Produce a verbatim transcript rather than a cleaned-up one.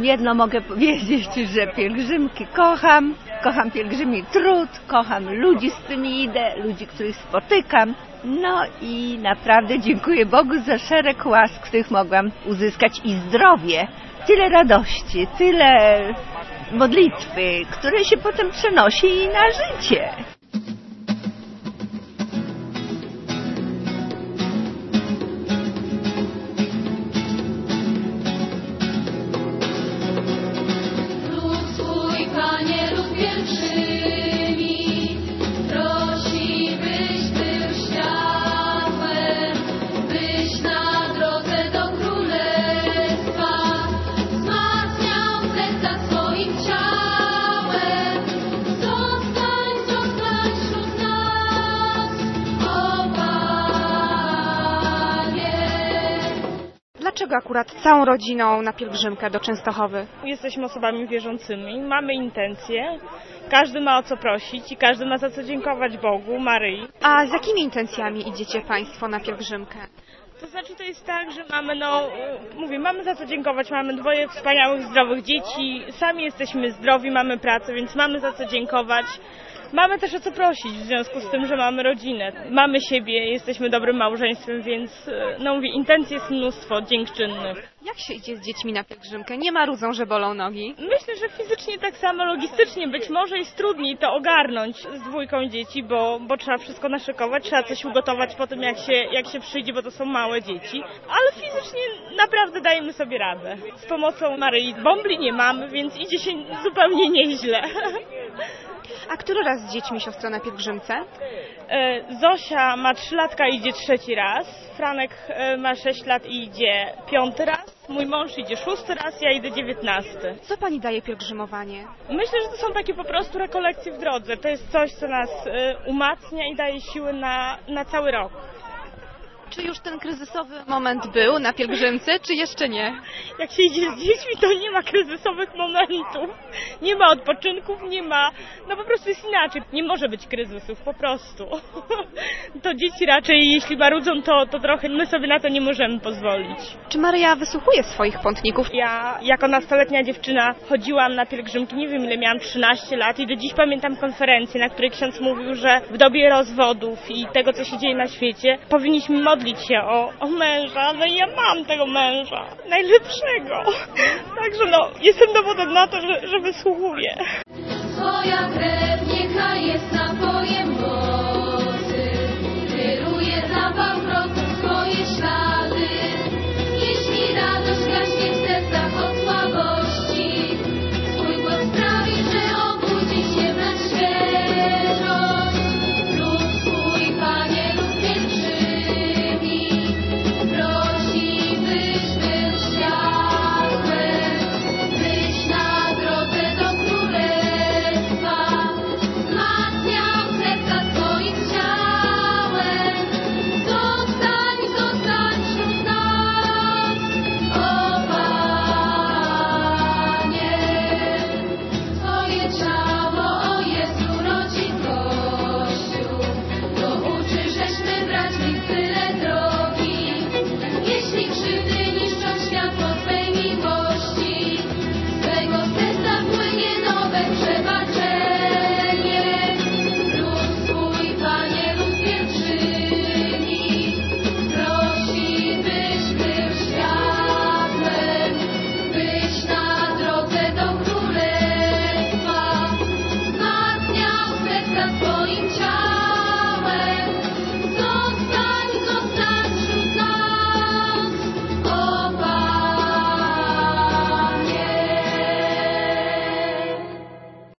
jedno mogę powiedzieć, że pielgrzymki kocham, kocham pielgrzymi trud, kocham ludzi, z którymi idę, ludzi, których spotykam. No i naprawdę dziękuję Bogu za szereg łask, których mogłam uzyskać i zdrowie. Tyle radości, tyle modlitwy, które się potem przenosi i na życie. Dlaczego akurat całą rodziną na pielgrzymkę do Częstochowy? Jesteśmy osobami wierzącymi, mamy intencje, każdy ma o co prosić i każdy ma za co dziękować Bogu, Maryi. A z jakimi intencjami idziecie Państwo na pielgrzymkę? To znaczy to jest tak, że mamy, no, mówię, mamy za co dziękować, mamy dwoje wspaniałych, zdrowych dzieci, sami jesteśmy zdrowi, mamy pracę, więc mamy za co dziękować. Mamy też o co prosić w związku z tym, że mamy rodzinę, mamy siebie, jesteśmy dobrym małżeństwem, więc no mówię, intencji jest mnóstwo dziękczynnych. Jak się idzie z dziećmi na pielgrzymkę? Nie marudzą, że bolą nogi? Myślę, że fizycznie tak samo, logistycznie być może jest trudniej to ogarnąć z dwójką dzieci, bo, bo trzeba wszystko naszykować, trzeba coś ugotować po tym, jak się, jak się przyjdzie, bo to są małe dzieci, ale fizycznie naprawdę dajemy sobie radę. Z pomocą Maryi bombli nie mamy, więc idzie się zupełnie nieźle. A który raz z dziećmi siostra na pielgrzymce? Zosia ma trzy latka i idzie trzeci raz. Franek ma sześć lat i idzie piąty raz. Mój mąż idzie szósty raz, ja idę dziewiętnasty. Co pani daje pielgrzymowanie? Myślę, że to są takie po prostu rekolekcje w drodze. To jest coś, co nas umacnia i daje siły na, na cały rok. Czy już ten kryzysowy moment był na pielgrzymce, czy jeszcze nie? Jak się idzie z dziećmi, to nie ma kryzysowych momentów. Nie ma odpoczynków, nie ma... No po prostu jest inaczej. Nie może być kryzysów, po prostu. To dzieci raczej, jeśli marudzą, to, to trochę my sobie na to nie możemy pozwolić. Czy Maryja wysłuchuje swoich pątników? Ja jako nastoletnia dziewczyna chodziłam na pielgrzymki, nie wiem ile miałam, trzynaście lat i do dziś pamiętam konferencję, na której ksiądz mówił, że w dobie rozwodów i tego, co się dzieje na świecie, powinniśmy modlić modlić się o, o męża, ale ja mam tego męża, najlepszego. Także no, jestem dowodem na to, że, że wysłuchuję. Twoja krew niechaj jest napojem